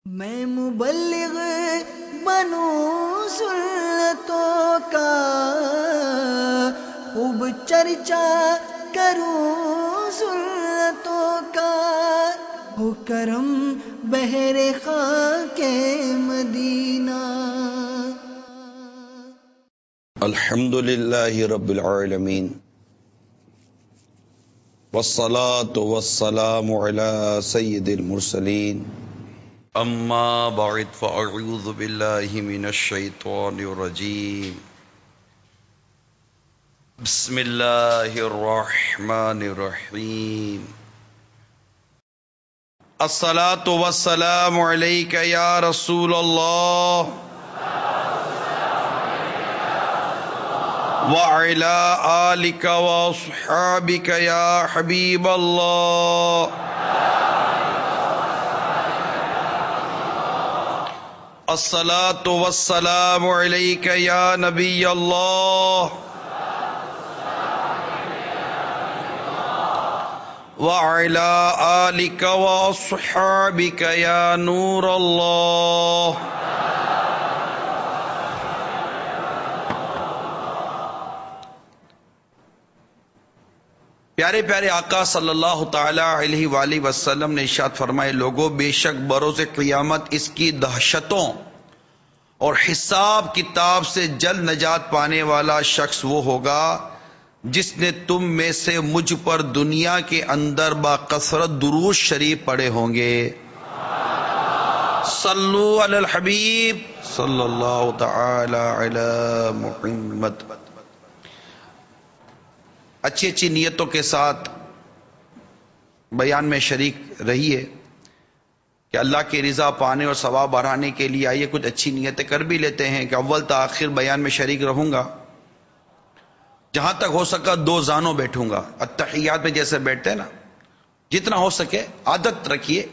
میں مبلغ بنوں سنتوں کا، خوب چرچا کروں سنتوں کا، ہو کرم بہر خاک مدینہ۔ الحمد للہ رب العالمین، والصلاة والسلام علی سید المرسلین، اما بعد فاعوذ باللہ من الشیطان الرجیم، بسم اللہ الرحمن الرحیم۔ الصلاة والسلام علیک یا رسول اللہ وعلی آلک واصحابک یا حبیب اللہ۔ الصلاة والسلام علیک یا نبی اللہ وعلی آلک واصحابک یا نور اللہ۔ پیارے پیارے آقا صلی اللہ تعالی علیہ وآلہ وسلم نے ارشاد فرمائے، لوگوں بے شک بروز قیامت اس کی دہشتوں اور حساب کتاب سے جلد نجات پانے والا شخص وہ ہوگا جس نے تم میں سے مجھ پر دنیا کے اندر با کثرت درود شریف پڑھے ہوں گے۔ صلو علی الحبیب صلی اللہ تعالی علی محمد۔ اچھی اچھی نیتوں کے ساتھ بیان میں شریک رہیے کہ اللہ کی رضا پانے اور ثواب بڑھانے کے لیے آئیے کچھ اچھی نیتیں کر بھی لیتے ہیں کہ اول تا آخر بیان میں شریک رہوں گا، جہاں تک ہو سکا دو زانوں بیٹھوں گا، التحیات میں جیسے بیٹھتے ہیں نا، جتنا ہو سکے عادت رکھیے،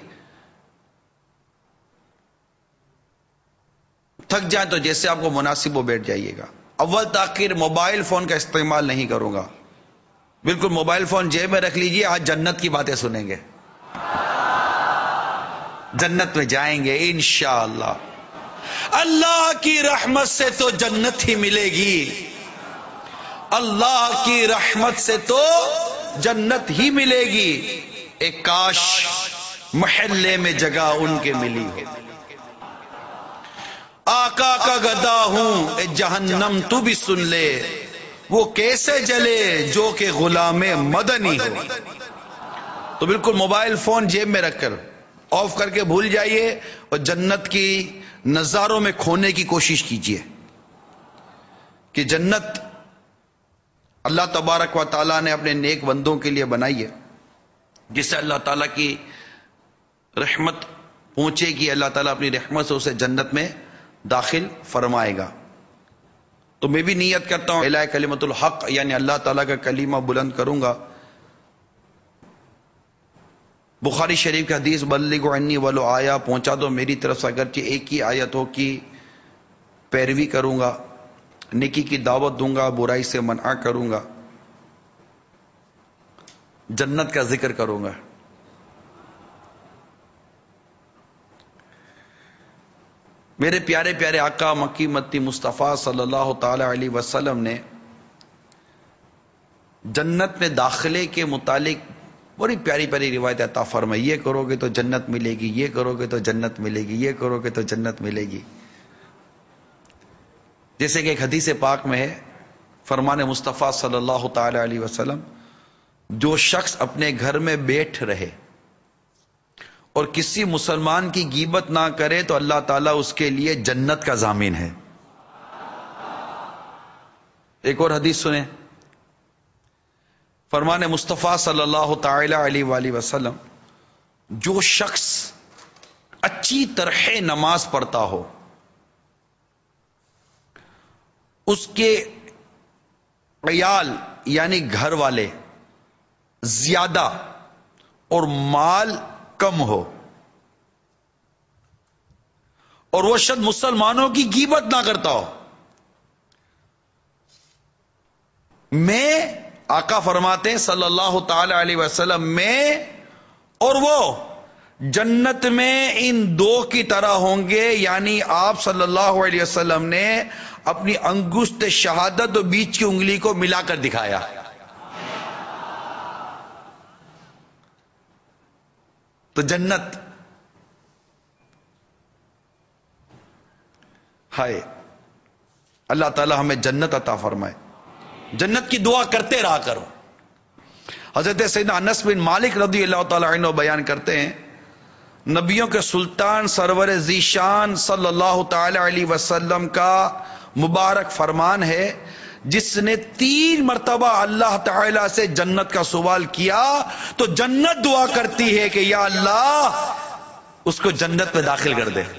تھک جائیں تو جیسے آپ کو مناسب ہو بیٹھ جائیے گا۔ اول تاخیر موبائل فون کا استعمال نہیں کروں گا، بالکل موبائل فون جیب میں رکھ لیجئے، آج جنت کی باتیں سنیں گے، جنت میں جائیں گے انشاءاللہ۔ اللہ کی رحمت سے تو جنت ہی ملے گی، اللہ کی رحمت سے تو جنت ہی ملے گی، ایک کاش محلے میں جگہ ان کے ملی ہو۔ آقا کا گدا ہوں اے جہنم تو بھی سن لے، وہ کیسے جلے جو کہ غلام مدنی ہو۔ تو بالکل موبائل فون جیب میں رکھ کر آف کر کے بھول جائیے اور جنت کی نظاروں میں کھونے کی کوشش کیجیے کہ جنت اللہ تبارک و تعالیٰ نے اپنے نیک بندوں کے لیے بنائی ہے، جس سے اللہ تعالیٰ کی رحمت پہنچے گی، اللہ تعالیٰ اپنی رحمت سے اسے جنت میں داخل فرمائے گا۔ تو میں بھی نیت کرتا ہوں اعلاء کلمت الحق، یعنی اللہ تعالیٰ کا کلمہ بلند کروں گا۔ بخاری شریف کی حدیث بلغوا عنی ولو آیا، پہنچا دو میری طرف سے اگرچہ ایک ہی آیت ہو، کی پیروی کروں گا، نیکی کی دعوت دوں گا، برائی سے منع کروں گا، جنت کا ذکر کروں گا۔ میرے پیارے پیارے آقا مکی متی مصطفیٰ صلی اللہ تعالی علیہ وسلم نے جنت میں داخلے کے متعلق بڑی پیاری پیاری روایت عطا فرمائی، یہ کرو گے تو جنت ملے گی، یہ کرو گے تو جنت ملے گی، یہ کرو گے تو جنت ملے گی۔ جیسے کہ ایک حدیث پاک میں ہے، فرمان مصطفیٰ صلی اللہ تعالی علیہ وسلم، جو شخص اپنے گھر میں بیٹھ رہے اور کسی مسلمان کی غیبت نہ کرے تو اللہ تعالیٰ اس کے لیے جنت کا ضامن ہے۔ ایک اور حدیث سنیں، فرمان مصطفیٰ صلی اللہ تعالی علیہ وآلہ وسلم، جو شخص اچھی طرح نماز پڑھتا ہو، اس کے عیال یعنی گھر والے زیادہ اور مال کم ہو، اور وہ شخص مسلمانوں کی غیبت نہ کرتا ہو، میں آقا فرماتے ہیں صلی اللہ تعالی علیہ وسلم، میں اور وہ جنت میں ان دو کی طرح ہوں گے، یعنی آپ صلی اللہ علیہ وسلم نے اپنی انگشت شہادت اور بیچ کی انگلی کو ملا کر دکھایا. تو جنت، ہائے اللہ تعالی ہمیں جنت عطا فرمائے. جنت کی دعا کرتے رہا کرو. حضرت سیدنا انس بن مالک رضی اللہ تعالی عنہ بیان کرتے ہیں، نبیوں کے سلطان سرور ذیشان صلی اللہ تعالی علیہ وسلم کا مبارک فرمان ہے، جس نے 3 مرتبہ اللہ تعالی سے جنت کا سوال کیا تو جنت دعا کرتی ہے کہ یا اللہ اس کو جنت میں داخل کر دے.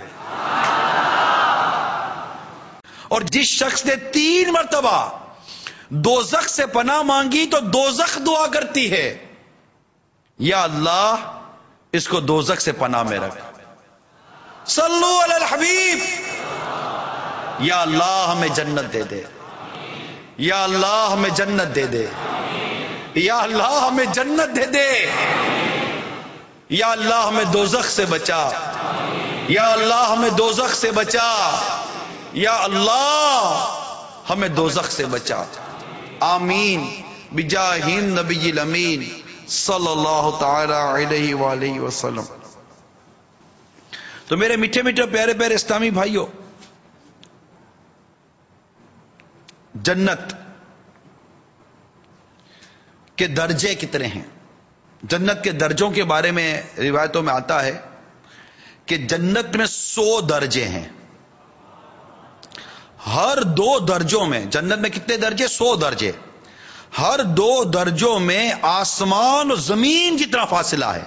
اور جس شخص نے 3 مرتبہ دوزخ سے پناہ مانگی تو دوزخ دعا کرتی ہے، یا اللہ اس کو دوزخ سے پناہ میں رکھ. صلو علی الحبیب. یا اللہ ہمیں جنت دے دے، یا اللہ ہمیں جنت دے دے، یا اللہ ہمیں جنت دے دے، یا اللہ ہمیں دوزخ سے بچا، یا اللہ ہمیں دوزخ سے بچا، یا اللہ ہمیں دوزخ سے بچا. آمین بجاہ النبی الامین صلی اللہ تعالی علیہ وآلہ وسلم. تو میرے میٹھے میٹھے پیارے پیارے اسلامی بھائیوں، جنت کے درجے کتنے ہیں؟ جنت کے درجوں کے بارے میں روایتوں میں آتا ہے کہ جنت میں 100 درجے ہیں. ہر 2 درجوں میں، جنت میں کتنے درجے؟ 100 درجے. ہر 2 درجوں میں آسمان اور زمین جتنا فاصلہ ہے.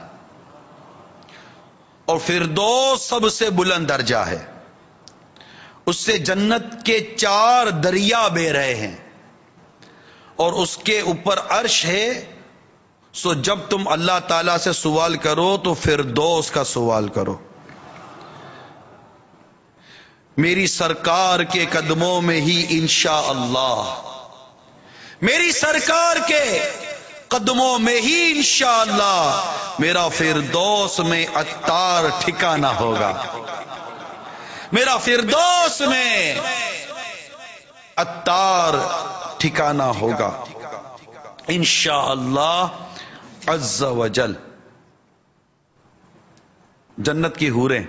اور فردوس سب سے بلند درجہ ہے، اس سے جنت کے 4 دریا بہ رہے ہیں، اور اس کے اوپر عرش ہے. سو جب تم اللہ تعالی سے سوال کرو تو فردوس کا سوال کرو. میری سرکار کے قدموں میں ہی انشاءاللہ، میری سرکار کے قدموں میں ہی انشاءاللہ میرا فردوس میں عطار ٹھکانہ ہوگا. میرا فردوس میں عطار ٹھکانہ ہوگا انشاءاللہ عز و جل. جنت کی حوریں،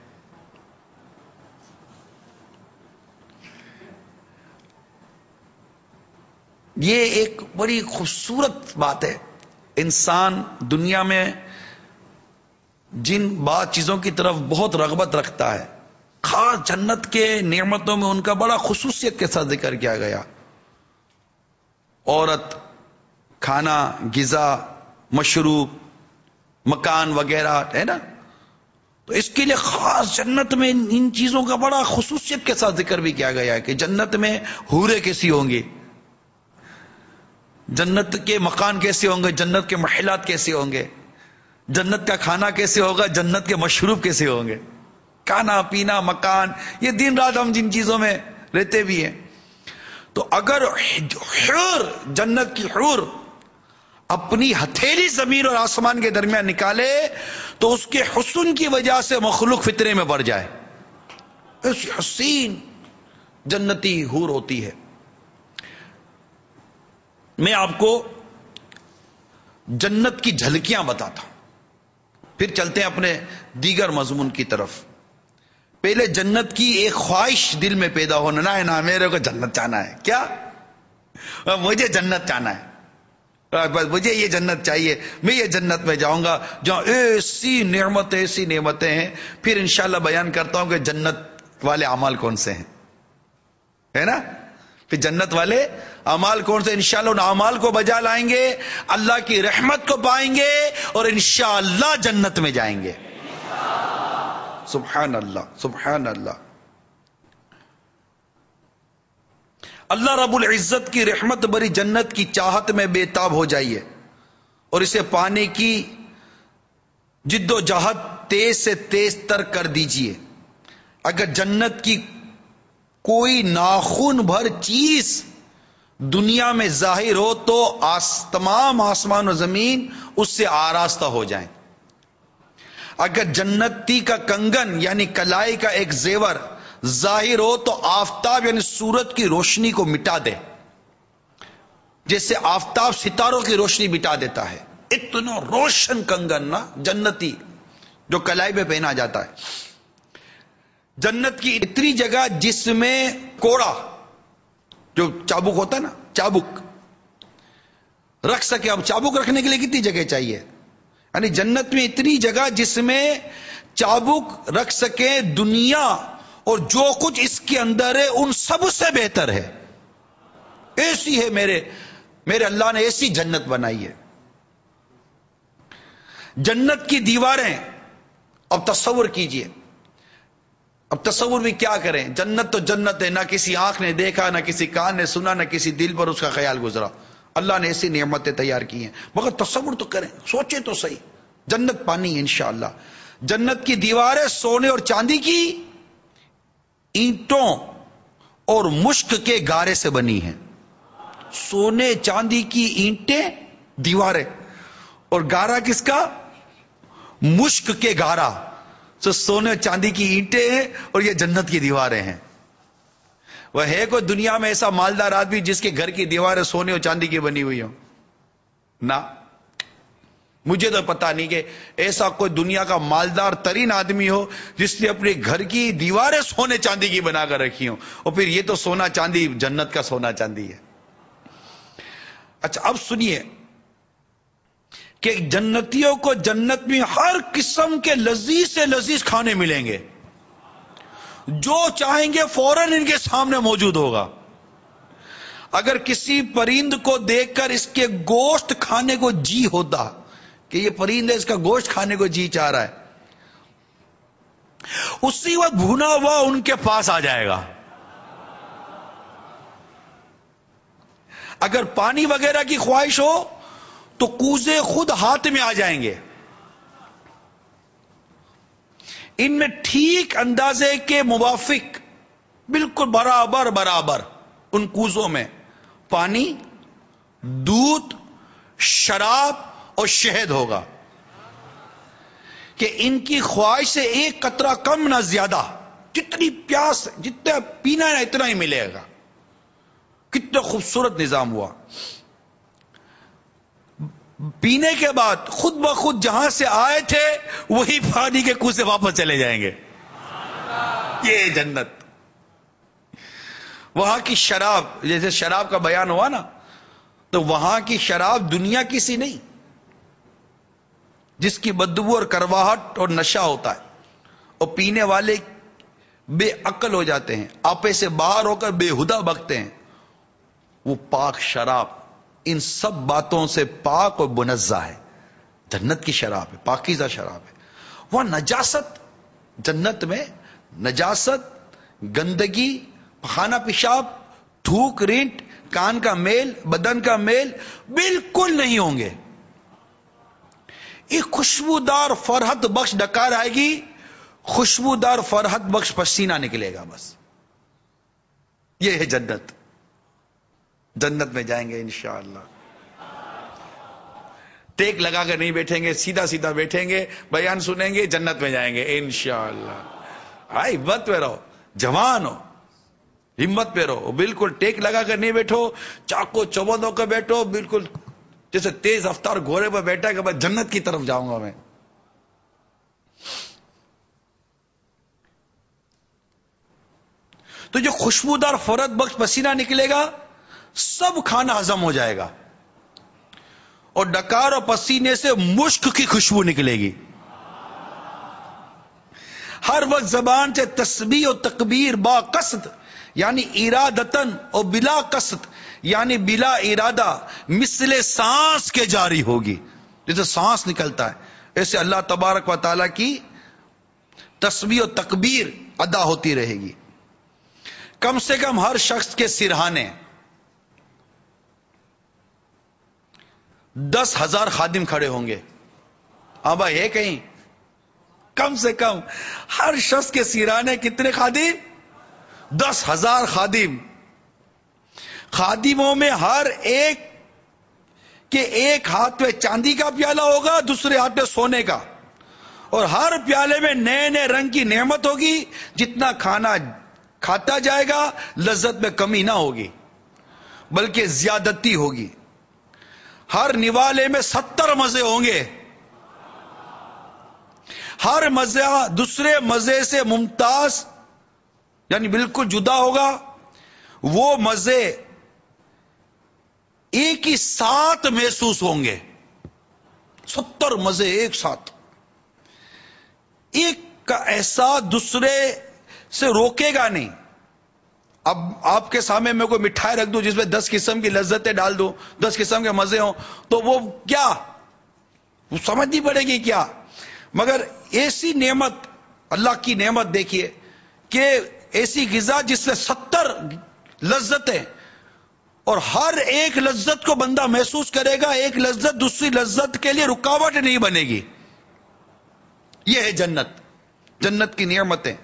یہ ایک بڑی خوبصورت بات ہے. انسان دنیا میں جن بعض چیزوں کی طرف بہت رغبت رکھتا ہے، خاص جنت کے نعمتوں میں ان کا بڑا خصوصیت کے ساتھ ذکر کیا گیا. عورت، کھانا، غذا، مشروب، مکان وغیرہ ہے نا. تو اس کے لیے خاص جنت میں ان چیزوں کا بڑا خصوصیت کے ساتھ ذکر بھی کیا گیا ہے کہ جنت میں حوریں کیسی ہوں گی، جنت کے مکان کیسے ہوں گے، جنت کے محلات کیسے ہوں گے، جنت کا کھانا کیسے ہوگا، جنت کے مشروب کیسے ہوں گے. کھانا پینا مکان، یہ دن رات ہم جن چیزوں میں رہتے بھی ہیں. تو اگر حور، جنت کی حور اپنی ہتھیلی زمین اور آسمان کے درمیان نکالے تو اس کے حسن کی وجہ سے مخلوق فطرے میں بڑھ جائے. ایسی حسین جنتی حور ہوتی ہے. میں آپ کو جنت کی جھلکیاں بتاتا ہوں، پھر چلتے ہیں اپنے دیگر مضمون کی طرف. پہلے جنت کی ایک خواہش دل میں پیدا ہونا، نہ ہے نا میرے کو جنت جانا ہے، کیا مجھے جنت جانا ہے، بس مجھے یہ جنت چاہیے، میں یہ جنت میں جاؤں گا جہاں ایسی نعمتیں ہیں. پھر انشاءاللہ بیان کرتا ہوں کہ جنت والے اعمال کون سے ہیں، ہے نا. پھر جنت والے اعمال کون سے، انشاءاللہ ان اعمال کو بجا لائیں گے، اللہ کی رحمت کو پائیں گے اور انشاءاللہ جنت میں جائیں گے. سبحان اللہ، سبحان اللہ. اللہ رب العزت کی رحمت بری جنت کی چاہت میں بے تاب ہو جائیے اور اسے پانے کی جد و جہد تیز سے تیز تر کر دیجئے. اگر جنت کی کوئی ناخن بھر چیز دنیا میں ظاہر ہو تو تمام آسمان و زمین اس سے آراستہ ہو جائیں. اگر جنتی کا کنگن یعنی کلائی کا ایک زیور ظاہر ہو تو آفتاب یعنی سورج کی روشنی کو مٹا دے، جیسے آفتاب ستاروں کی روشنی مٹا دیتا ہے، اتنا روشن کنگن نا جنتی جو کلائی میں پہنا جاتا ہے۔ جنت کی اتنی جگہ جس میں کوڑا جو چابک ہوتا ہے نا، چابک رکھ سکے۔ اب چابک رکھنے کے لیے کتنی جگہ چاہیے؟ یعنی جنت میں اتنی جگہ جس میں چابک رکھ سکے۔ دنیا اور جو کچھ اس کے اندر ہے ان سب سے بہتر ہے، ایسی ہے میرے اللہ نے ایسی جنت بنائی ہے۔ جنت کی دیواریں، اب تصور کیجئے، اب تصور بھی کیا کریں، جنت تو جنت ہے، نہ کسی آنکھ نے دیکھا، نہ کسی کان نے سنا، نہ کسی دل پر اس کا خیال گزرا، اللہ نے ایسی نعمتیں تیار کی ہیں، مگر تصور تو کریں، سوچیں تو صحیح، جنت پانی ہے انشاءاللہ۔ جنت کی دیواریں سونے اور چاندی کی اینٹوں اور مشک کے گارے سے بنی ہیں۔ سونے چاندی کی اینٹیں دیواریں، اور گارا کس کا؟ مشک کے گارا۔ تو سونے چاندی کی اینٹیں ہیں اور یہ جنت کی دیواریں ہیں۔ وہ ہے کوئی دنیا میں ایسا مالدار آدمی جس کے گھر کی دیواریں سونے اور چاندی کی بنی ہوئی ہوں؟ نہ، مجھے تو پتا نہیں کہ ایسا کوئی دنیا کا مالدار ترین آدمی ہو جس نے اپنے گھر کی دیواریں سونے چاندی کی بنا کر رکھی ہوں، اور پھر یہ تو سونا چاندی جنت کا سونا چاندی ہے۔ اچھا اب سنیے کہ جنتیوں کو جنت میں ہر قسم کے لذیذ سے لذیذ کھانے ملیں گے، جو چاہیں گے فوراً ان کے سامنے موجود ہوگا۔ اگر کسی پرند کو دیکھ کر اس کے گوشت کھانے کو جی ہوتا کہ یہ پرند ہے، اس کا گوشت کھانے کو جی چاہ رہا ہے، اسی وقت بھونا ہوا ان کے پاس آ جائے گا۔ اگر پانی وغیرہ کی خواہش ہو تو کوزے خود ہاتھ میں آ جائیں گے۔ ان میں ٹھیک اندازے کے موافق بالکل برابر ان کوزوں میں پانی، دودھ، شراب اور شہد ہوگا کہ ان کی خواہش سے ایک قطرہ کم نہ زیادہ، جتنی پیاس جتنا پینا ہے اتنا ہی ملے گا۔ کتنا خوبصورت نظام ہوا۔ پینے کے بعد خود بخود جہاں سے آئے تھے وہی پانی کے کنویں سے واپس چلے جائیں گے۔ یہ جنت۔ وہاں کی شراب، جیسے شراب کا بیان ہوا نا، تو وہاں کی شراب دنیا کی سی نہیں، جس کی بدبو اور کرواہٹ اور نشہ ہوتا ہے، اور پینے والے بے عقل ہو جاتے ہیں، آپے سے باہر ہو کر بے ہدہ بکتے ہیں۔ وہ پاک شراب ان سب باتوں سے پاک اور منزہ ہے، جنت کی شراب ہے، پاکیزہ شراب ہے۔ وہ نجاست، جنت میں نجاست، گندگی، خانہ پیشاب، تھوک رینٹ، کان کا میل، بدن کا میل بالکل نہیں ہوں گے۔ ایک خوشبودار فرحت بخش ڈکار آئے گی، خوشبودار فرحت بخش پسینہ نکلے گا، بس یہ ہے جنت۔ جنت میں جائیں گے انشاءاللہ، ٹیک لگا کر نہیں بیٹھیں گے، سیدھا سیدھا بیٹھیں گے، بیان سنیں گے، جنت میں جائیں گے انشاءاللہ۔ ہمت پہ رہو، جوان ہو، ہمت پہ رہو، بالکل ٹیک لگا کر نہیں بیٹھو، چاقو چوبند ہو کر بیٹھو، بالکل جیسے تیز رفتار گھوڑے پر بیٹھا کہ میں جنت کی طرف جاؤں گا میں۔ تو جو خوشبودار فرحت بخش پسینہ نکلے گا سب کھانا ہضم ہو جائے گا، اور ڈکار اور پسینے سے مشک کی خوشبو نکلے گی۔ ہر وقت زبان سے تسبیح و تکبیر با قصد یعنی ارادتن اور بلا قصد یعنی بلا ارادہ مثل سانس کے جاری ہوگی۔ جیسے سانس نکلتا ہے ایسے اللہ تبارک و تعالی کی تسبیح و تکبیر ادا ہوتی رہے گی۔ کم سے کم ہر شخص کے سرہانے 10,000 خادم کھڑے ہوں گے۔ ہاں بھائی ہے کہیں؟ کم سے کم ہر شخص کے سرانے کتنے خادم؟ 10,000 خادم۔ خادموں میں ہر ایک کے ایک ہاتھ میں چاندی کا پیالہ ہوگا، دوسرے ہاتھ میں سونے کا، اور ہر پیالے میں نئے نئے رنگ کی نعمت ہوگی. جتنا کھانا کھاتا جائے گا لذت میں کمی نہ ہوگی بلکہ زیادتی ہوگی. ہر نوالے میں 70 مزے ہوں گے. ہر مزہ دوسرے مزے سے ممتاز یعنی بالکل جدا ہوگا. وہ مزے ایک ہی ساتھ محسوس ہوں گے. 70 مزے ایک ساتھ. ایک کا احساس دوسرے سے روکے گا نہیں. اب آپ کے سامنے میں کوئی مٹھائی رکھ دوں جس میں 10 قسم کی لذتیں ڈال دوں, 10 قسم کے مزے ہوں, تو وہ کیا وہ سمجھنی پڑے گی کیا. مگر ایسی نعمت, اللہ کی نعمت دیکھیے کہ ایسی غذا جس میں 70 لذتیں, اور ہر ایک لذت کو بندہ محسوس کرے گا. ایک لذت دوسری لذت کے لیے رکاوٹ نہیں بنے گی. یہ ہے جنت, جنت کی نعمتیں.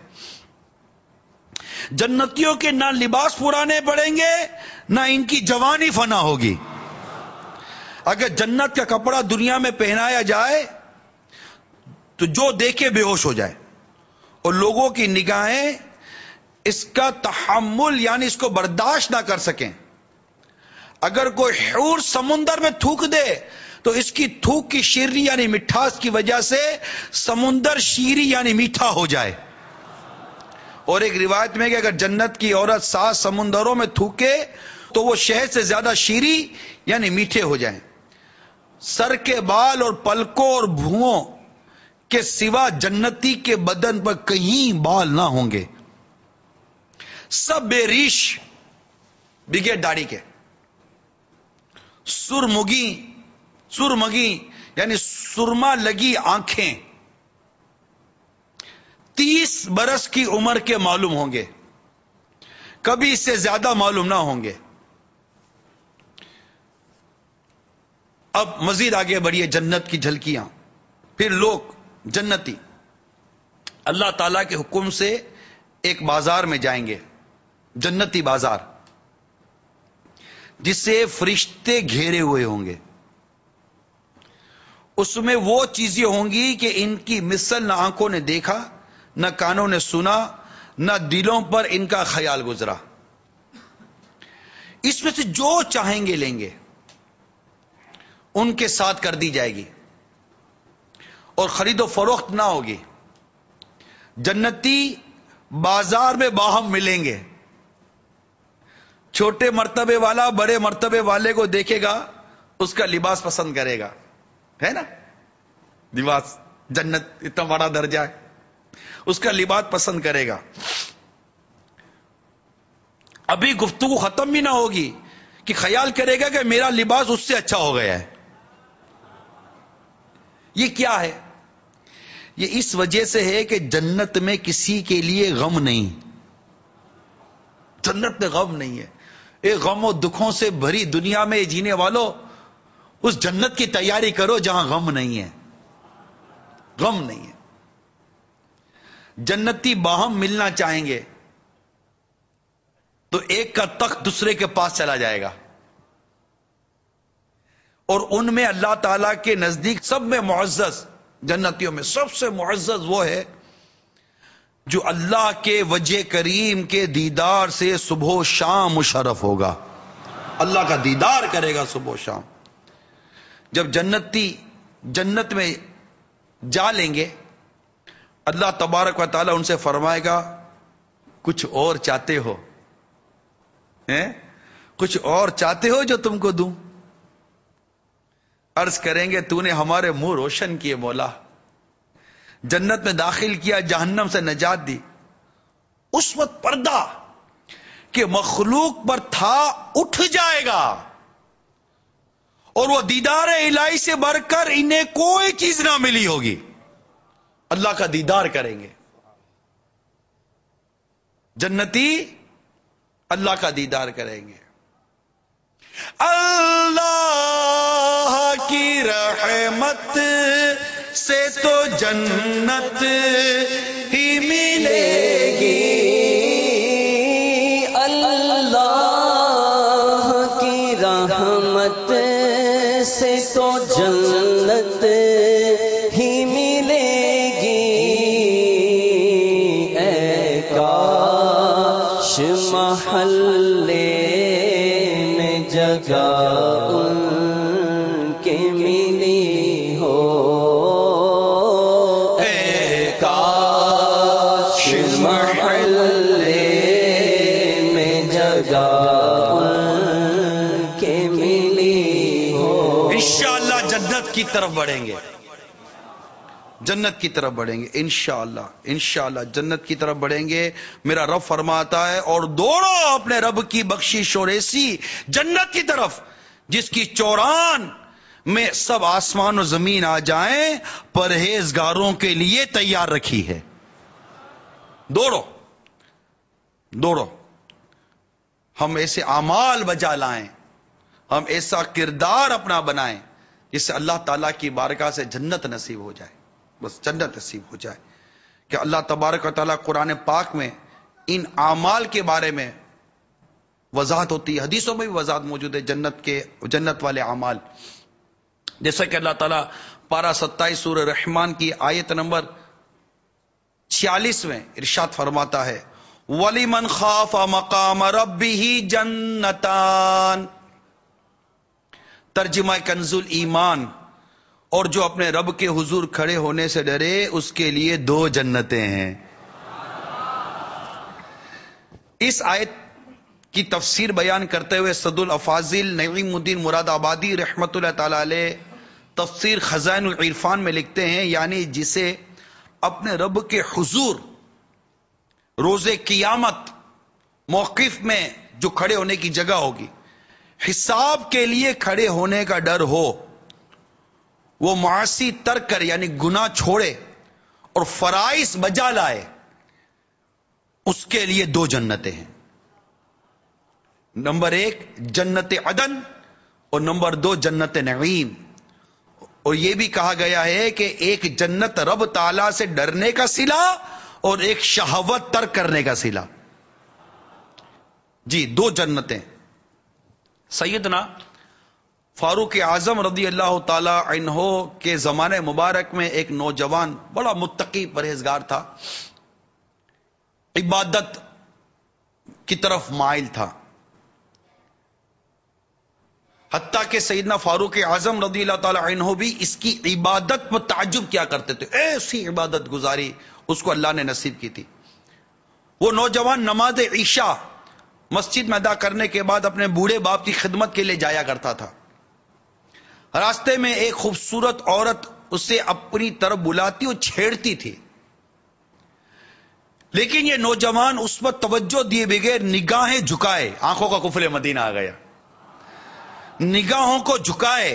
جنتیوں کے نہ لباس پرانے پڑیں گے نہ ان کی جوانی فنا ہوگی. اگر جنت کا کپڑا دنیا میں پہنایا جائے تو جو دیکھے بے ہوش ہو جائے, اور لوگوں کی نگاہیں اس کا تحمل یعنی اس کو برداشت نہ کر سکیں. اگر کوئی حور سمندر میں تھوک دے تو اس کی تھوک کی شیرنی یعنی مٹھاس کی وجہ سے سمندر شیریں یعنی میٹھا ہو جائے. اور ایک روایت میں کہ اگر جنت کی عورت 7 سمندروں میں تھوکے تو وہ شہد سے زیادہ شیریں یعنی میٹھے ہو جائیں. سر کے بال اور پلکوں اور بھوؤں کے سوا جنتی کے بدن پر کہیں بال نہ ہوں گے. سب بے ریش بغیر داڑھی کے. سرمگی یعنی سرما لگی آنکھیں. 30 برس کی عمر کے معلوم ہوں گے, کبھی اس سے زیادہ معلوم نہ ہوں گے. اب مزید آگے بڑھیے, جنت کی جھلکیاں. پھر لوگ جنتی اللہ تعالی کے حکم سے ایک بازار میں جائیں گے, جنتی بازار, جسے فرشتے گھیرے ہوئے ہوں گے. اس میں وہ چیزیں ہوں گی کہ ان کی مثل نہ آنکھوں نے دیکھا, نہ کانوں نے سنا, نہ دلوں پر ان کا خیال گزرا. اس میں سے جو چاہیں گے لیں گے, ان کے ساتھ کر دی جائے گی, اور خرید و فروخت نہ ہوگی. جنتی بازار میں باہم ملیں گے. چھوٹے مرتبے والا بڑے مرتبے والے کو دیکھے گا, اس کا لباس پسند کرے گا, ہے نا. لباس, جنت اتنا بڑا درجہ ہے, اس کا لباس پسند کرے گا. ابھی گفتگو ختم بھی نہ ہوگی کہ خیال کرے گا کہ میرا لباس اس سے اچھا ہو گیا ہے. یہ کیا ہے؟ یہ اس وجہ سے ہے کہ جنت میں کسی کے لیے غم نہیں. جنت میں غم نہیں ہے. ایک غم و دکھوں سے بھری دنیا میں جینے والوں, اس جنت کی تیاری کرو جہاں غم نہیں ہے. غم نہیں ہے. جنتی باہم ملنا چاہیں گے تو ایک کا تخت دوسرے کے پاس چلا جائے گا, اور ان میں اللہ تعالی کے نزدیک سب میں معزز, جنتیوں میں سب سے معزز وہ ہے جو اللہ کے وجہ کریم کے دیدار سے صبح و شام مشرف ہوگا. اللہ کا دیدار کرے گا صبح و شام. جب جنتی جنت میں جا لیں گے, اللہ تبارک و تعالی ان سے فرمائے گا کچھ اور چاہتے ہو, کچھ اور چاہتے ہو جو تم کو دوں؟ عرض کریں گے تو نے ہمارے منہ روشن کیے مولا. جنت میں داخل کیا, جہنم سے نجات دی. اس وقت پردہ کہ مخلوق پر تھا اٹھ جائے گا, اور وہ دیدار الہی سے بڑھ کر انہیں کوئی چیز نہ ملی ہوگی. اللہ کا دیدار کریں گے جنتی, اللہ کا دیدار کریں گے. اللہ کی رحمت سے تو جنت ہی ملے گی. اللہ کی رحمت سے تو جنت ہی ملے گی. جگہ ان کے ملی ہو، اے کاش محلے میں جگہ ان کے ملی ہو۔ انشاءاللہ جنت کی طرف بڑھیں گے، جنت کی طرف بڑھیں گے انشاءاللہ، انشاءاللہ جنت کی طرف بڑھیں گے۔ میرا رب فرماتا ہے اور دوڑو اپنے رب کی بخشش اور ایسی جنت کی طرف جس کی چوران میں سب آسمان و زمین آ جائیں، پرہیزگاروں کے لیے تیار رکھی ہے۔ دوڑو دوڑو، ہم ایسے اعمال بجا لائیں، ہم ایسا کردار اپنا بنائیں جس سے اللہ تعالیٰ کی بارگاہ سے جنت نصیب ہو جائے، بس جنت نصیب ہو جائے۔ کہ اللہ تبارک و تعالیٰ قرآن پاک میں ان اعمال کے بارے میں وضاحت ہوتی ہے، حدیثوں میں بھی وضاحت موجود ہے جنت والے اعمال۔ جیسا کہ اللہ تعالیٰ پارہ 27 سورہ رحمان کی آیت نمبر 46 میں ارشاد فرماتا ہے وَلِمَنْ خَافَ مَقَامَ رَبِّهِ جَنَّتَانِ، ترجمہ کنز ایمان، اور جو اپنے رب کے حضور کھڑے ہونے سے ڈرے اس کے لیے 2 جنتیں ہیں۔ اس آیت کی تفسیر بیان کرتے ہوئے سد الافاضل نعیم الدین مراد آبادی رحمت اللہ تعالی علیہ تفسیر خزائن العرفان میں لکھتے ہیں، یعنی جسے اپنے رب کے حضور روز قیامت موقف میں جو کھڑے ہونے کی جگہ ہوگی، حساب کے لیے کھڑے ہونے کا ڈر ہو، وہ معاصی ترک کر یعنی گناہ چھوڑے اور فرائض بجا لائے، اس کے لیے 2 جنتیں ہیں۔ نمبر 1 جنت عدن اور نمبر 2 جنت نعیم۔ اور یہ بھی کہا گیا ہے کہ ایک جنت رب تعالی سے ڈرنے کا صلہ اور ایک شہوت ترک کرنے کا صلہ، جی 2 جنتیں۔ سیدنا فاروق اعظم رضی اللہ تعالی عنہ کے زمانے مبارک میں ایک نوجوان بڑا متقی پرہیزگار تھا، عبادت کی طرف مائل تھا، حتیٰ کہ سیدنا فاروق اعظم رضی اللہ تعالی عنہ بھی اس کی عبادت پر تعجب کیا کرتے تھے، ایسی عبادت گزاری اس کو اللہ نے نصیب کی تھی۔ وہ نوجوان نماز عشاء مسجد میں ادا کرنے کے بعد اپنے بوڑھے باپ کی خدمت کے لیے جایا کرتا تھا۔ راستے میں ایک خوبصورت عورت اسے اپنی طرف بلاتی اور چھیڑتی تھی، لیکن یہ نوجوان اس پر توجہ دیے بغیر نگاہیں جھکائے، آنکھوں کا قفل مدینہ آ گیا، نگاہوں کو جھکائے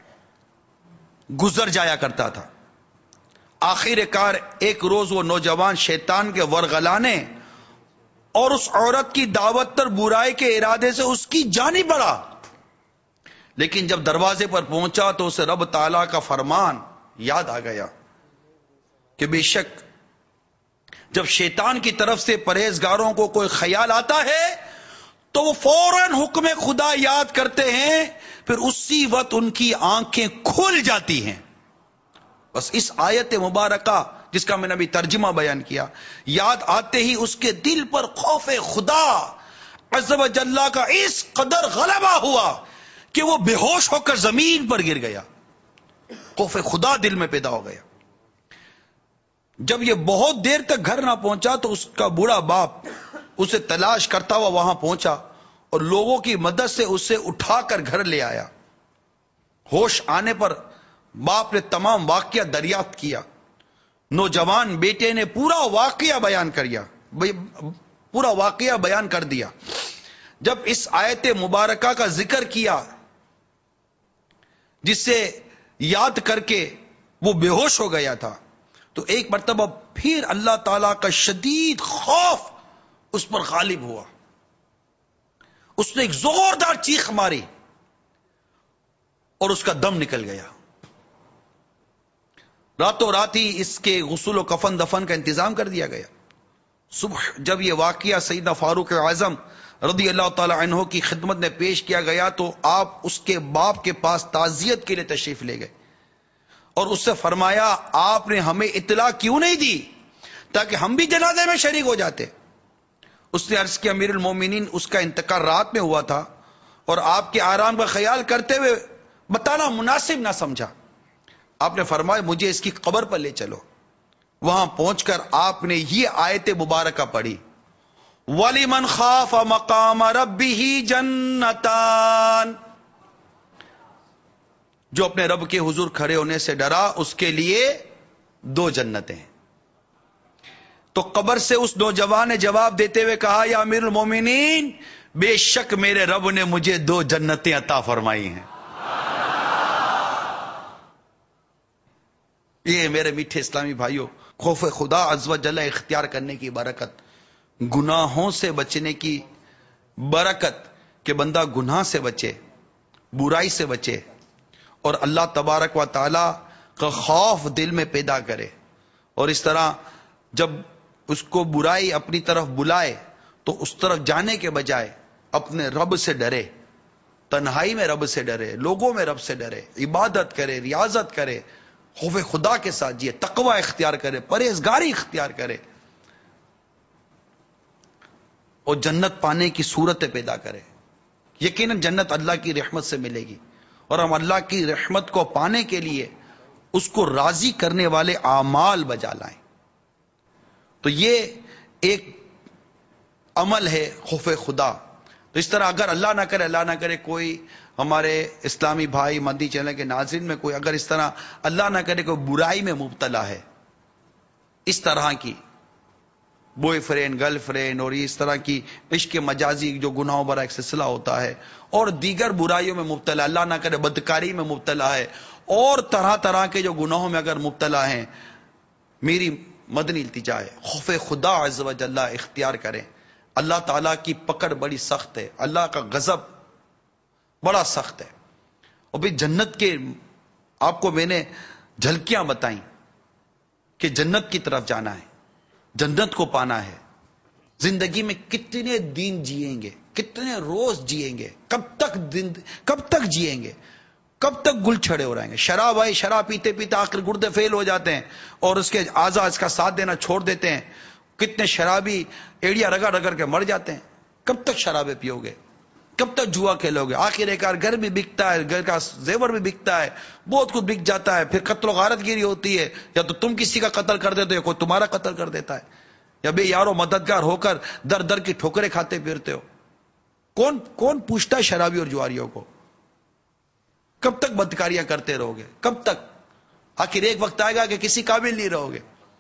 گزر جایا کرتا تھا۔ آخر کار ایک روز وہ نوجوان شیطان کے ورغلانے اور اس عورت کی دعوت پر برائی کے ارادے سے اس کی جانب بڑھا، لیکن جب دروازے پر پہنچا تو اسے رب تعالیٰ کا فرمان یاد آ گیا کہ بے شک جب شیطان کی طرف سے پرہیزگاروں کو کوئی خیال آتا ہے تو وہ فوراً حکم خدا یاد کرتے ہیں، پھر اسی وقت ان کی آنکھیں کھل جاتی ہیں۔ بس اس آیت مبارکہ جس کا میں نے ابھی ترجمہ بیان کیا، یاد آتے ہی اس کے دل پر خوف خدا عز و جل کا اس قدر غلبہ ہوا کہ وہ بے ہوش ہو کر زمین پر گر گیا، خوف خدا دل میں پیدا ہو گیا۔ جب یہ بہت دیر تک گھر نہ پہنچا تو اس کا بوڑھا باپ اسے تلاش کرتا ہوا وہاں پہنچا اور لوگوں کی مدد سے اسے اٹھا کر گھر لے آیا۔ ہوش آنے پر باپ نے تمام واقعہ دریافت کیا، نوجوان بیٹے نے پورا واقعہ بیان کر دیا۔ جب اس آیت مبارکہ کا ذکر کیا جسے یاد کر کے وہ بے ہوش ہو گیا تھا، تو ایک مرتبہ پھر اللہ تعالی کا شدید خوف اس پر غالب ہوا۔ اس نے ایک زوردار چیخ ماری اور اس کا دم نکل گیا۔ راتوں رات ہی اس کے غسل و کفن دفن کا انتظام کر دیا گیا۔ صبح جب یہ واقعہ سیدنا فاروق اعظم رضی اللہ تعالی عنہ کی خدمت میں پیش کیا گیا تو آپ اس کے باپ کے پاس تعزیت کے لیے تشریف لے گئے اور اس سے فرمایا آپ نے ہمیں اطلاع کیوں نہیں دی تاکہ ہم بھی جنازے میں شریک ہو جاتے۔ اس نے عرض کیا امیر المومنین اس کا انتقال رات میں ہوا تھا اور آپ کے آرام کا خیال کرتے ہوئے بتانا مناسب نہ سمجھا. آپ نے فرمایا مجھے اس کی قبر پر لے چلو. وہاں پہنچ کر آپ نے یہ آیت مبارکہ پڑھی, وَلِمَنْ خَافَ مَقَامَ رَبِّهِ جَنَّتَانِ, جو اپنے رب کے حضور کھڑے ہونے سے ڈرا اس کے لیے 2 جنتیں. تو قبر سے اس نوجوان نے جواب دیتے ہوئے کہا, یا امیر المومنین, بے شک میرے رب نے مجھے 2 جنتیں عطا فرمائی ہیں. یہ میرے میٹھے اسلامی بھائیوں, خوف خدا عز و جل اختیار کرنے کی برکت, گناہوں سے بچنے کی برکت, کہ بندہ گناہ سے بچے, برائی سے بچے, اور اللہ تبارک و تعالی کا خوف دل میں پیدا کرے. اور اس طرح جب اس کو برائی اپنی طرف بلائے تو اس طرف جانے کے بجائے اپنے رب سے ڈرے, تنہائی میں رب سے ڈرے, لوگوں میں رب سے ڈرے, عبادت کرے, ریاضت کرے, خوف خدا کے ساتھ جیے, تقوی اختیار کرے, پرہیزگاری اختیار کرے, اور جنت پانے کی صورتیں پیدا کرے. یقیناً جنت اللہ کی رحمت سے ملے گی, اور ہم اللہ کی رحمت کو پانے کے لیے اس کو راضی کرنے والے اعمال بجا لائیں. تو یہ ایک عمل ہے خوف خدا. تو اس طرح اگر اللہ نہ کرے کوئی ہمارے اسلامی بھائی مدنی چینل کے ناظرین میں کوئی اگر اس طرح اللہ نہ کرے کوئی برائی میں مبتلا ہے, اس طرح کی بوائے فرینڈ, گرل فرینڈ, اور اس طرح کی عشق مجازی جو گناہوں برا ایک سلسلہ ہوتا ہے, اور دیگر برائیوں میں مبتلا, اللہ نہ کرے بدکاری میں مبتلا ہے, اور طرح طرح کے جو گناہوں میں اگر مبتلا ہیں, میری مدنی التجا ہے خوف خدا عز و جل اختیار کریں. اللہ تعالیٰ کی پکڑ بڑی سخت ہے, اللہ کا غضب بڑا سخت ہے. اور بھی جنت کے آپ کو میں نے جھلکیاں بتائیں کہ جنت کی طرف جانا ہے, جنت کو پانا ہے. زندگی میں کتنے دن جیئیں گے, کتنے روز جیئیں گے, کب تک جیئیں گے, کب تک گل چھڑے ہو رہیں گے. شراب آئی, شراب پیتے پیتے آخر گردے فیل ہو جاتے ہیں اور اس کے اعضاء اس کا ساتھ دینا چھوڑ دیتے ہیں. کتنے شرابی ایڑیاں رگڑ کے مر جاتے ہیں. کب تک شرابیں پیو گے, کب تک جوا کھیلو گے؟ آخر ایک گھر بھی بکتا ہے, گھر کا زیور بھی بکتا ہے, بہت کچھ بک جاتا ہے. پھر قتل و غارت گیری ہوتی ہے, یا تو تم کسی کا قتل کر دیتے ہو یا کوئی تمہارا قتل کر دیتا ہے, یا بے یارو مددگار ہو کر در در کی ٹھوکریں کھاتے پھرتے ہو. کون پوچھتا ہے شرابی اور جواریوں کو؟ کب تک بدکاریاں کرتے رہو گے, کب تک؟ آخر ایک وقت آئے گا کہ کسی قابل نہیں رہو گے.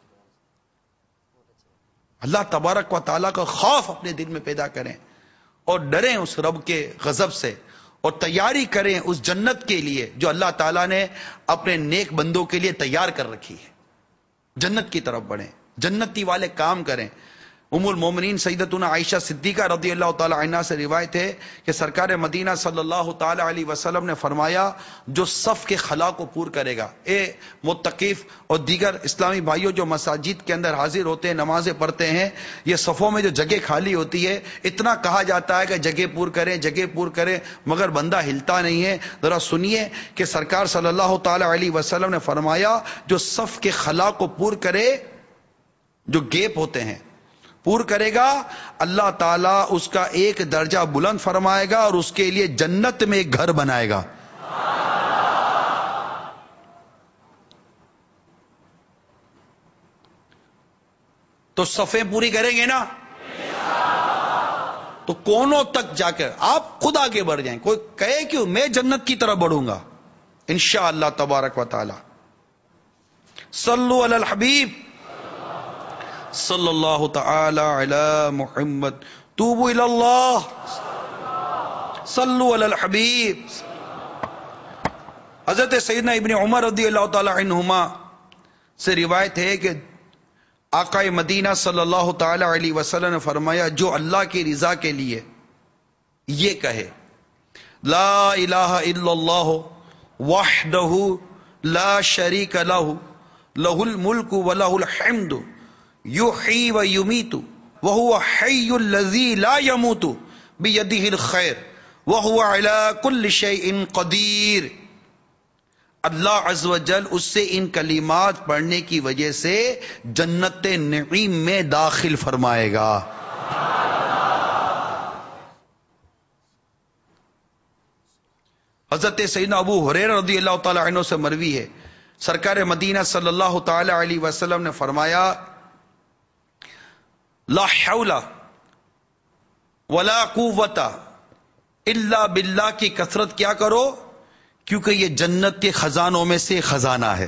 اللہ تبارک و تعالیٰ کا خوف اپنے دل میں پیدا کریں اور ڈریں اس رب کے غضب سے, اور تیاری کریں اس جنت کے لیے جو اللہ تعالیٰ نے اپنے نیک بندوں کے لیے تیار کر رکھی ہے. جنت کی طرف بڑھیں, جنتی والے کام کریں. ام المومنین سیدتنا عائشہ صدیقہ رضی اللہ تعالی عنہا سے روایت ہے کہ سرکار مدینہ صلی اللہ تعالی علیہ وسلم نے فرمایا, جو صف کے خلا کو پور کرے گا. اے متقیف اور دیگر اسلامی بھائیوں جو مساجد کے اندر حاضر ہوتے ہیں, نمازیں پڑھتے ہیں, یہ صفوں میں جو جگہ خالی ہوتی ہے, اتنا کہا جاتا ہے کہ جگہ پور کریں, جگہ پور کریں, مگر بندہ ہلتا نہیں ہے. ذرا سنیے کہ سرکار صلی اللہ تعالی علیہ وسلم نے فرمایا, جو صف کے خلا کو پور کرے, جو گیپ ہوتے ہیں پور کرے گا, اللہ تعالیٰ اس کا ایک درجہ بلند فرمائے گا اور اس کے لیے جنت میں ایک گھر بنائے گا. تو صفیں پوری کریں گے نا, تو کونوں تک جا کر آپ خود آگے بڑھ جائیں. کوئی کہے کیوں, میں جنت کی طرف بڑھوں گا انشاءاللہ تبارک و تعالی. صلو علی الحبیب صلی اللہ تعالی علی محمد. توبوا الی اللہ, صلو علی الحبیب. حضرت سیدنا ابن عمر رضی اللہ تعالی عنہما سے روایت ہے کہ آقا مدینہ صلی اللہ تعالی علیہ وسلم نے فرمایا, جو اللہ کی رضا کے لیے یہ کہے, لا الہ الا اللہ وحدہ لا شریک لہ لہ الملک ولہ الحمد یحیی و یمیت وہو حی الذی لا یموت بیدہ الخیر وہو علی کل شیء قدیر. اللہ عز و جل اس سے ان کلمات پڑھنے کی وجہ سے جنت نعیم میں داخل فرمائے گا. حضرت سیدنا ابو ہریرہ رضی اللہ تعالی عنہ سے مروی ہے، سرکار مدینہ صلی اللہ تعالی علیہ وسلم نے فرمایا لا حول ولا قوت الا باللہ کی کثرت کیا کرو، کیونکہ یہ جنت کے خزانوں میں سے خزانہ ہے۔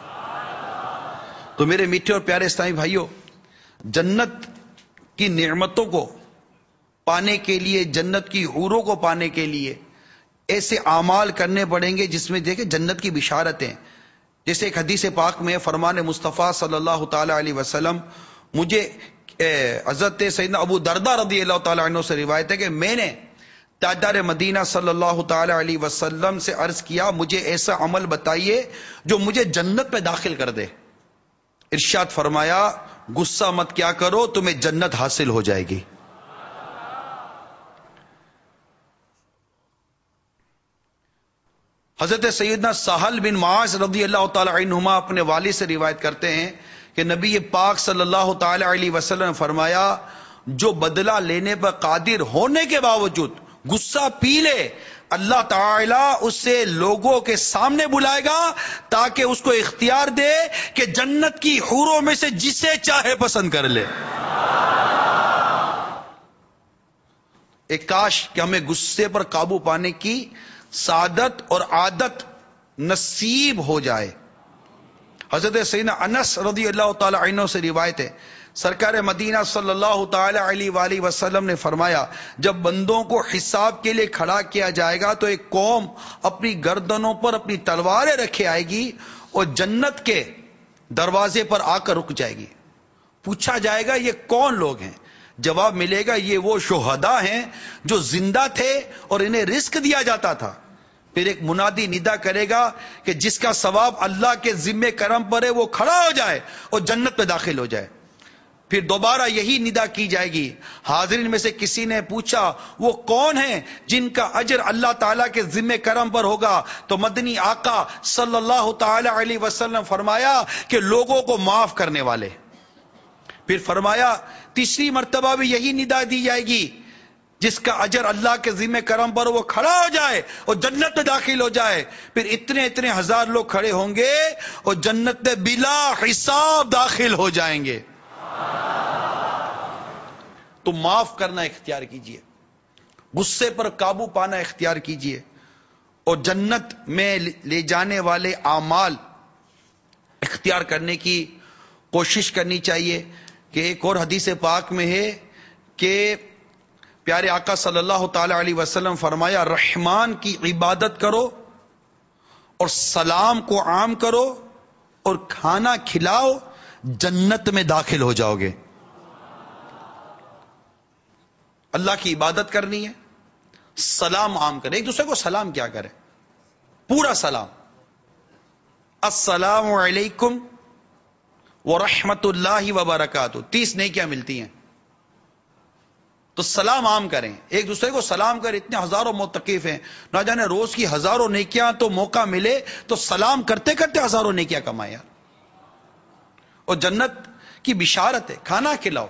تو میرے میٹھے اور پیارے اسلامی بھائیوں، جنت کی نعمتوں کو پانے کے لیے، جنت کی حوروں کو پانے کے لیے ایسے اعمال کرنے پڑیں گے جس میں دیکھیں جنت کی بشارتیں، جیسے ایک حدیث پاک میں فرمان مصطفیٰ صلی اللہ تعالی علیہ وسلم، مجھے حضرت سیدنا ابو دردہ رضی اللہ تعالی عنہ سے روایت ہے کہ میں نے تاجدار مدینہ صلی اللہ تعالی علیہ وسلم سے عرض کیا مجھے ایسا عمل بتائیے جو مجھے جنت میں داخل کر دے۔ ارشاد فرمایا غصہ مت کیا کرو، تمہیں جنت حاصل ہو جائے گی۔ حضرت سیدنا سہل بن معاذ رضی اللہ تعالی عنہما اپنے والد سے روایت کرتے ہیں کہ نبی پاک صلی اللہ تعالی علیہ وسلم نے فرمایا جو بدلہ لینے پر قادر ہونے کے باوجود غصہ پی لے، اللہ تعالی اسے لوگوں کے سامنے بلائے گا تاکہ اس کو اختیار دے کہ جنت کی حوروں میں سے جسے چاہے پسند کر لے۔ ایک کاش کہ ہمیں غصے پر قابو پانے کی سعادت اور عادت نصیب ہو جائے۔ حضرت سیدنا انس رضی اللہ تعالی عنہ سے روایت ہے، سرکار مدینہ صلی اللہ تعالی علیہ وآلہ وسلم نے فرمایا جب بندوں کو حساب کے لیے کھڑا کیا جائے گا تو ایک قوم اپنی گردنوں پر اپنی تلواریں رکھے آئے گی اور جنت کے دروازے پر آ کر رک جائے گی۔ پوچھا جائے گا یہ کون لوگ ہیں؟ جواب ملے گا یہ وہ شہداء ہیں جو زندہ تھے اور انہیں رزق دیا جاتا تھا۔ پھر ایک منادی ندا کرے گا کہ جس کا ثواب اللہ کے ذمے کرم پر ہے وہ کھڑا ہو جائے اور جنت میں داخل ہو جائے۔ پھر دوبارہ یہی ندا کی جائے گی۔ حاضرین میں سے کسی نے پوچھا وہ کون ہیں جن کا اجر اللہ تعالیٰ کے ذمے کرم پر ہوگا؟ تو مدنی آقا صلی اللہ تعالی علیہ وسلم فرمایا کہ لوگوں کو معاف کرنے والے۔ پھر فرمایا تیسری مرتبہ بھی یہی ندا دی جائے گی جس کا اجر اللہ کے ذمہ کرم پر وہ کھڑا ہو جائے اور جنت میں داخل ہو جائے۔ پھر اتنے ہزار لوگ کھڑے ہوں گے اور جنت میں بلا حساب داخل ہو جائیں گے۔ تو معاف کرنا اختیار کیجئے، غصے پر قابو پانا اختیار کیجئے اور جنت میں لے جانے والے اعمال اختیار کرنے کی کوشش کرنی چاہیے۔ کہ ایک اور حدیث پاک میں ہے کہ پیارے آقا صلی اللہ تعالی علیہ وسلم فرمایا رحمان کی عبادت کرو اور سلام کو عام کرو اور کھانا کھلاؤ، جنت میں داخل ہو جاؤ گے۔ اللہ کی عبادت کرنی ہے، سلام عام کریں، ایک دوسرے کو سلام کیا کریں، پورا سلام، السلام علیکم ورحمت اللہ وبرکاتہ، 30 نیکیاں ملتی ہیں۔ تو سلام عام کریں، ایک دوسرے کو سلام کریں۔ اتنے ہزاروں معتکف ہیں، نہ جانے روز کی ہزاروں نیکیاں، تو موقع ملے تو سلام کرتے کرتے ہزاروں نیکیاں کمائیں یار۔ اور جنت کی بشارت ہے، کھانا کھلاؤ۔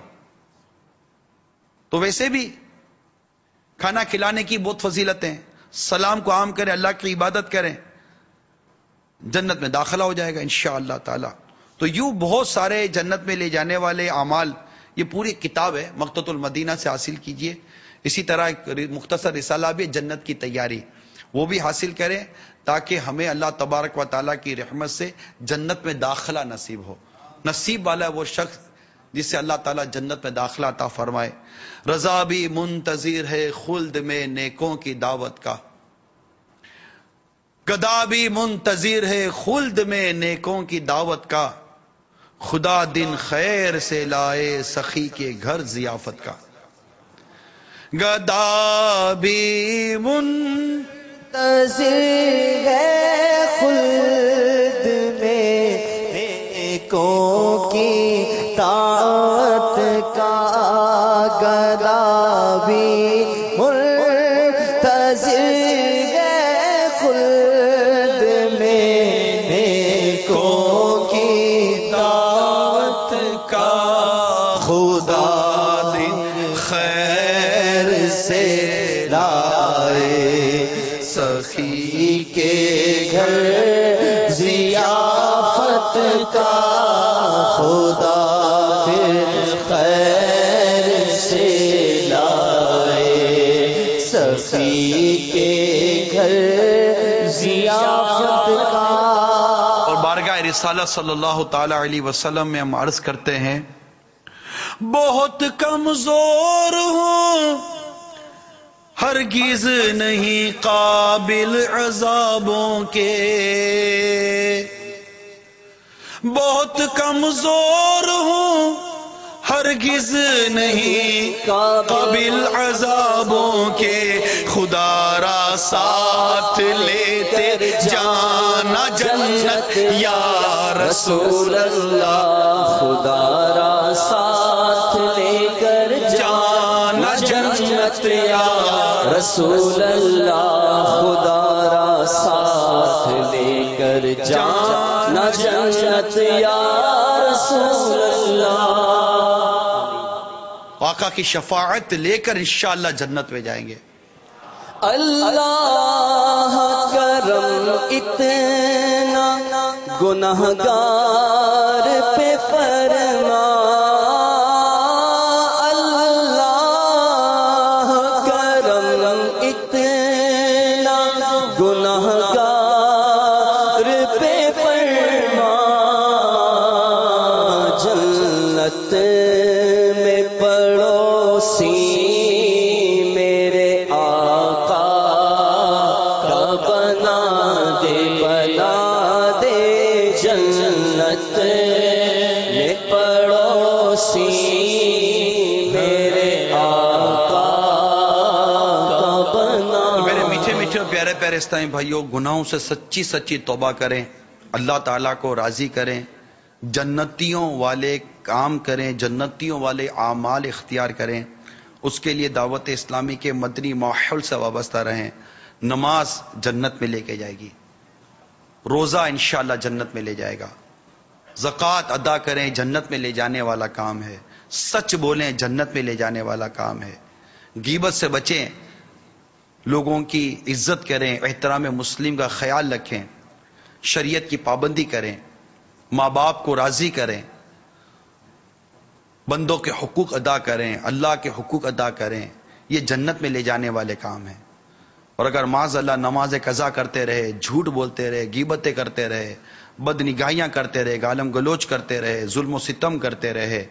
تو ویسے بھی کھانا کھلانے کی بہت فضیلتیں، سلام کو عام کریں، اللہ کی عبادت کریں، جنت میں داخلہ ہو جائے گا انشاءاللہ تعالی۔ تو یوں بہت سارے جنت میں لے جانے والے اعمال، یہ پوری کتاب ہے، مقتۃ المدینہ سے حاصل کیجئے۔ اسی طرح ایک مختصر رسالہ بھی جنت کی تیاری، وہ بھی حاصل کریں تاکہ ہمیں اللہ تبارک و تعالیٰ کی رحمت سے جنت میں داخلہ نصیب ہو۔ نصیب والا وہ شخص جس سے اللہ تعالیٰ جنت میں داخلہ عطا فرمائے۔ رضا بھی منتظر ہے خلد میں نیکوں کی دعوت کا، گدا بھی منتظر ہے خلد میں نیکوں کی دعوت کا، خدا دن خیر سے لائے سخی کے گھر ضیافت کا۔ گدا بھی منتظر ہے خلد میں نیکوں کی دعوت کا، گدا بھی منتظر ہے خلد میں نیکوں کی دعوت کا، خدا دن خیر سے لائے سخی کے گھر ضیافت کا خدا پھر خیر سے لائے، سخی کے گھر ضیافت کا۔ اور بارگاہ رسالت صلی اللہ تعالی علیہ وسلم میں ہم عرض کرتے ہیں، بہت کمزور ہوں ہرگز نہیں قابل عذابوں کے، بہت کمزور ہوں ہرگز نہیں قابل عذابوں کے، خدا را ساتھ لیتے جانا جنت یا رسول اللہ، خدا را ساتھ لے کر جانا جنت یا رسول اللہ، خدا را ساتھ لے کر جانا جنت یا رسول اللہ۔ آقا کی شفاعت لے کر انشاءاللہ جنت میں جائیں گے۔ اللہ کرم اتنا گنہگار پہ فرما، اللہ کرم اتنا گنہگار پہ فرما، جنت میں پڑوسی میرے آقا کا بنا دے جنت میں پڑوسی میرے آقا کا بنا۔ میرے میٹھے میٹھے اور پیارے پیارے اسلامی بھائیوں، گناہوں سے سچی سچی توبہ کریں، اللہ تعالیٰ کو راضی کریں، جنتیوں والے کام کریں، جنتیوں والے اعمال اختیار کریں، اس کے لیے دعوت اسلامی کے مدنی ماحول سے وابستہ رہیں۔ نماز جنت میں لے کے جائے گی، روزہ انشاءاللہ جنت میں لے جائے گا، زکوٰۃ ادا کریں، جنت میں لے جانے والا کام ہے، سچ بولیں، جنت میں لے جانے والا کام ہے، غیبت سے بچیں، لوگوں کی عزت کریں، احترام مسلم کا خیال رکھیں، شریعت کی پابندی کریں، ماں باپ کو راضی کریں، بندوں کے حقوق ادا کریں، اللہ کے حقوق ادا کریں، یہ جنت میں لے جانے والے کام ہیں۔ اور اگر معاذ اللہ نماز قضا کرتے رہے، جھوٹ بولتے رہے، غیبتیں کرتے رہے، بد نگاہیاں کرتے رہے، گالم گلوچ کرتے رہے، ظلم و ستم کرتے رہے،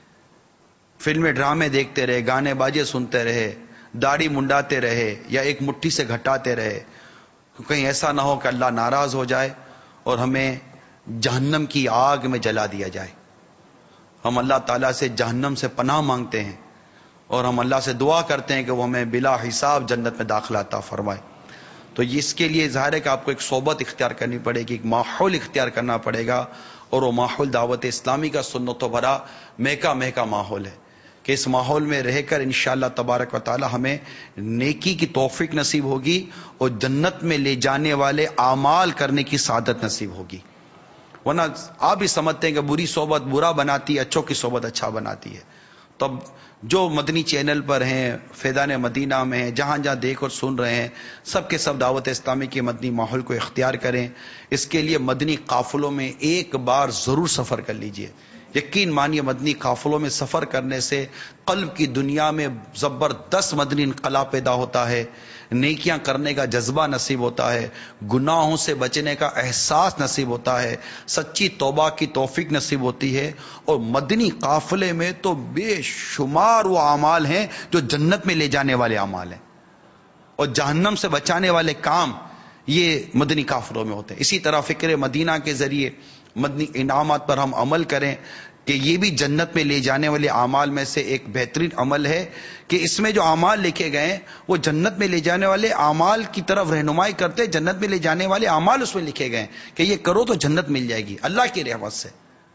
فلمیں ڈرامے دیکھتے رہے، گانے باجے سنتے رہے، داڑھی منڈاتے رہے یا ایک مٹھی سے گھٹاتے رہے، کہیں ایسا نہ ہو کہ اللہ ناراض ہو جائے اور ہمیں جہنم کی آگ میں جلا دیا جائے۔ ہم اللہ تعالیٰ سے جہنم سے پناہ مانگتے ہیں اور ہم اللہ سے دعا کرتے ہیں کہ وہ ہمیں بلا حساب جنت میں داخلہ عطا فرمائے۔ تو اس کے لیے ظاہر ہے کہ آپ کو ایک صحبت اختیار کرنی پڑے گی، ایک ماحول اختیار کرنا پڑے گا، اور وہ ماحول دعوت اسلامی کا سنت و بھرا مہکا مہکا ماحول ہے کہ اس ماحول میں رہ کر انشاءاللہ تبارک و تعالی ہمیں نیکی کی توفیق نصیب ہوگی اور جنت میں لے جانے والے اعمال کرنے کی سعادت نصیب ہوگی۔ ورنہ آپ بھی سمجھتے ہیں کہ بری صحبت برا بناتی ہے، اچھوں کی صحبت اچھا بناتی ہے۔ تب جو مدنی چینل پر ہیں، فیضان مدینہ میں ہیں، جہاں جہاں دیکھ اور سن رہے ہیں، سب کے سب دعوت اسلامی کے مدنی ماحول کو اختیار کریں۔ اس کے لیے مدنی قافلوں میں ایک بار ضرور سفر کر لیجئے۔ یقین مانیے مدنی قافلوں میں سفر کرنے سے قلب کی دنیا میں زبردست مدنی انقلاب پیدا ہوتا ہے، نیکیاں کرنے کا جذبہ نصیب ہوتا ہے، گناہوں سے بچنے کا احساس نصیب ہوتا ہے، سچی توبہ کی توفیق نصیب ہوتی ہے، اور مدنی قافلے میں تو بے شمار وہ اعمال ہیں جو جنت میں لے جانے والے اعمال ہیں، اور جہنم سے بچانے والے کام یہ مدنی قافلوں میں ہوتے ہیں۔ اسی طرح فکر مدینہ کے ذریعے مدنی انعامات پر ہم عمل کریں کہ یہ بھی جنت میں لے جانے والے اعمال میں سے ایک بہترین عمل ہے کہ اس میں جو اعمال لکھے گئے ہیں وہ جنت میں لے جانے والے اعمال کی طرف رہنمائی کرتے، جنت میں لے جانے والے اعمال اس میں لکھے گئے ہیں کہ یہ کرو تو جنت مل جائے گی اللہ کی رحمت سے۔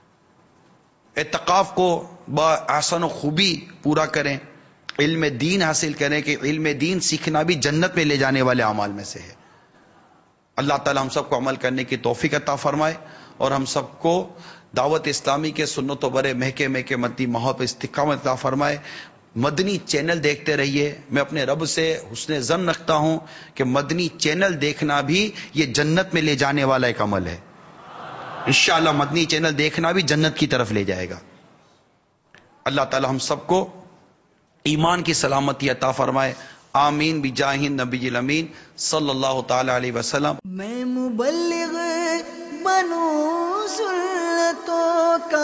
اعتکاف کو بآسان و خوبی پورا کریں، علم دین حاصل کریں کہ علم دین سیکھنا بھی جنت میں لے جانے والے اعمال میں سے ہے۔ اللہ تعالی ہم سب کو عمل کرنے کی توفیق عطا فرمائے اور ہم سب کو دعوت اسلامی کے سنت و برے مہکے مہکے مدنی ماحول پر استقامت عطا فرمائے۔ مدنی چینل دیکھتے رہیے. میں اپنے رب سے حسن ظن رکھتا ہوں کہ مدنی چینل دیکھنا بھی یہ جنت میں لے جانے والا ایک عمل ہے. انشاءاللہ مدنی چینل دیکھنا بھی جنت کی طرف لے جائے گا. اللہ تعالی ہم سب کو ایمان کی سلامتی عطا فرمائے. آمین بجاہ نبی الامین صلی اللہ تعالی علیہ وسلم. میں مبلغ بنوں سنتوں کا،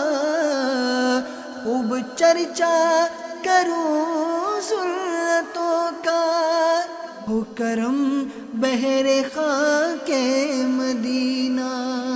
خوب چرچا کروں سنتوں کا، ہو کرم بہر خاک مدینہ.